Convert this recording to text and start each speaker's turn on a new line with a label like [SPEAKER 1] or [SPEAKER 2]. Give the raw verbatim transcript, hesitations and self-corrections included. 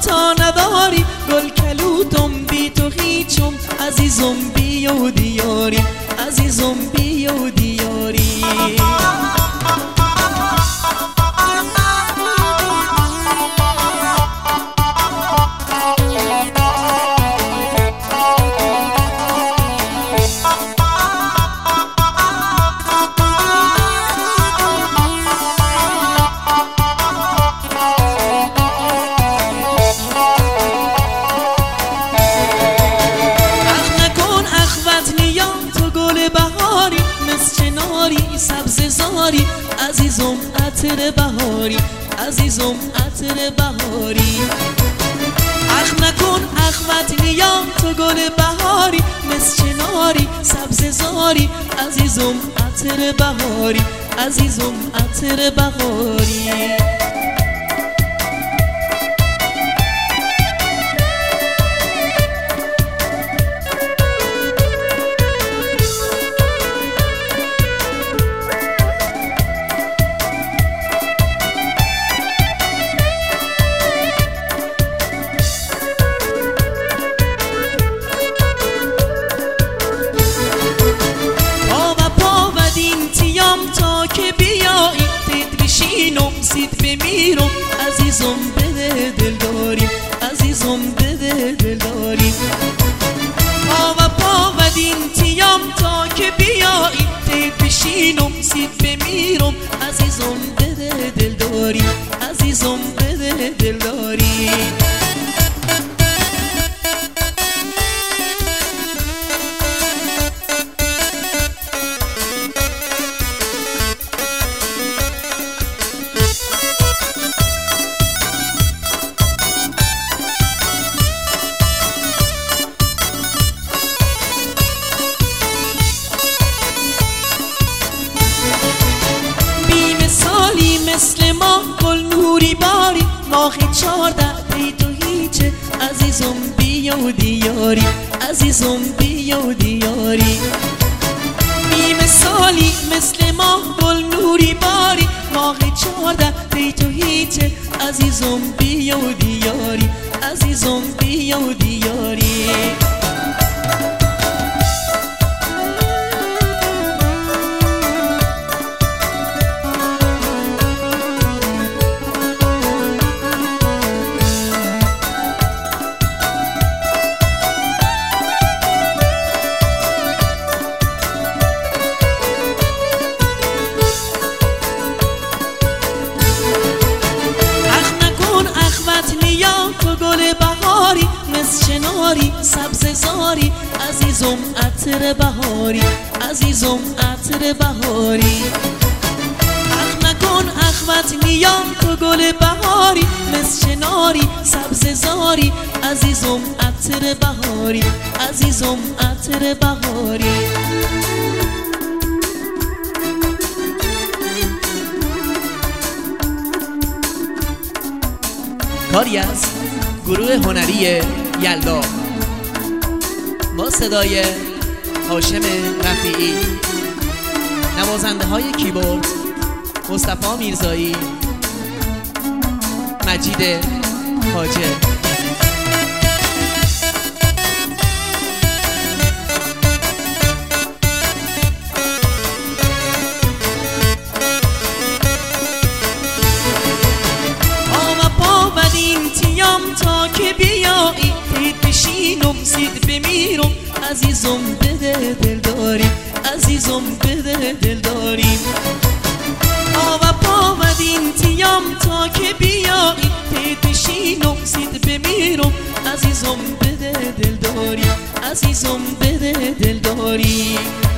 [SPEAKER 1] تا نداری، گل کلوتم بی تو هیچم، عزیزم بی و دیاری، عزیزم بی و دیاری. سبز زاری، عزیزم عطر بهاری، عزیزم عطر بهاری. اخ نکن اخوت نیام تو گل بهاری، مثل چناری سبز زاری، عزیزم عطر بهاری، عزیزم عطر بهاری. تا که بیایی دید بشینم سید بمیرم، عزیزم بده دلداری، عزیزم بده دلداری. پا و پا و دین تیام تا که بیایی دید بشینم سید بمیرم، عزیزم بده دلداری، عزیزم بده دلداری. مثل ما گل نوری باری، ماه چارده بی تو هیچه، عزیزم بی و دیاری، عزیزم بی و دیاری. بی مثالی مثل ما گل نوری باری، ماه چارده بی تو هیچه، عزیزم بی و دیاری، عزیزم بی و دیاری. تو گل بهاری مثل چناری سبز زاری، عزیزم عطر بهاری، عزیزم عطر بهاری. اخ نکن اخوت نیام تو گل بهاری مثل چناری سبز زاری، عزیزم عطر بهاری، عزیزم عطر بهاری. کاری از گروه هنری یلدا با صدای هاشم رفیعی، نوازنده های کیبورد مصطفی میرزایی، مجید خواجه. تا که بیایی دید بشینم سید بمیرم، عزیزم بده دلداری، عزیزم بده دلداری. پا و پا و دین تیام تا که بیایی دید بشینم سید بمیرم، عزیزم بده دلداری، عزیزم بده دلداری.